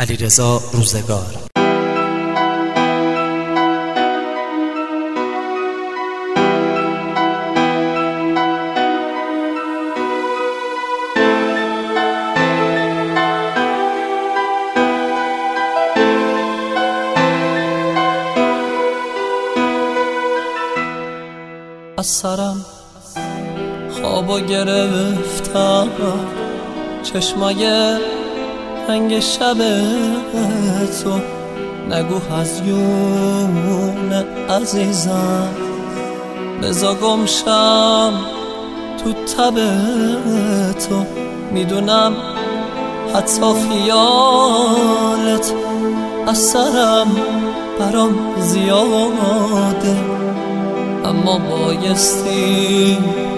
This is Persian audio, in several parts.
علیرضا روزگار. از سرم خوابو گرفتم، چشمای رنگ شب تو، نگو هزیون عزیزم، بزا گمشم تو تب تو. میدونم حتی خیالت از سرم برام زیاده، اما بایستی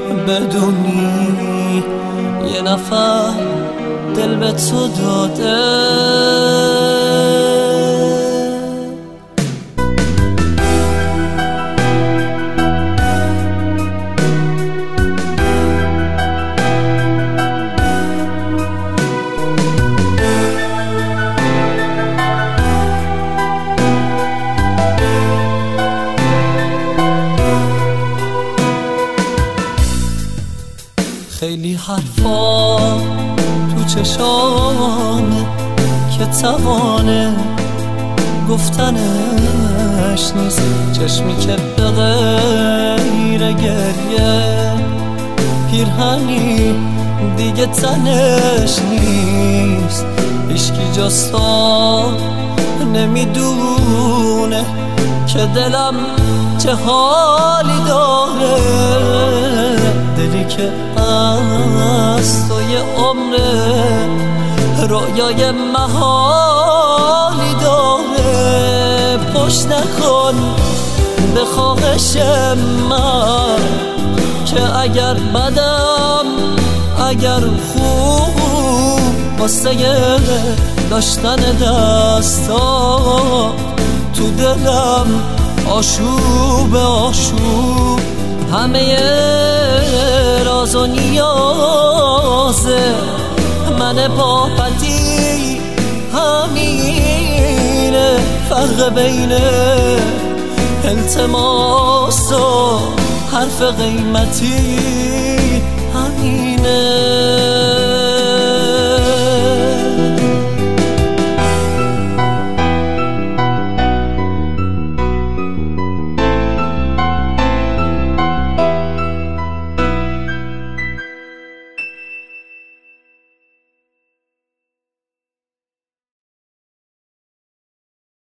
بدونی یه نفر دل به تو داده. خیلی حرفا تو چشامه که توانه گفتنش نیست، چشمی که به غیر گریه پیرهنی دیگه تنش نیست. هیچکی جاستا نمیدونه که دلم چه حالی داره، دلی که از تو یه عمره رویای محالی داره. پشت نکن به خواهش من که اگر بدم اگر خوب واسه داشتن دستا تو دلم آشوب آشوب، همه راز و نیازه من با پتی همینه، فرق بین التماس و حرف قیمتی همینه.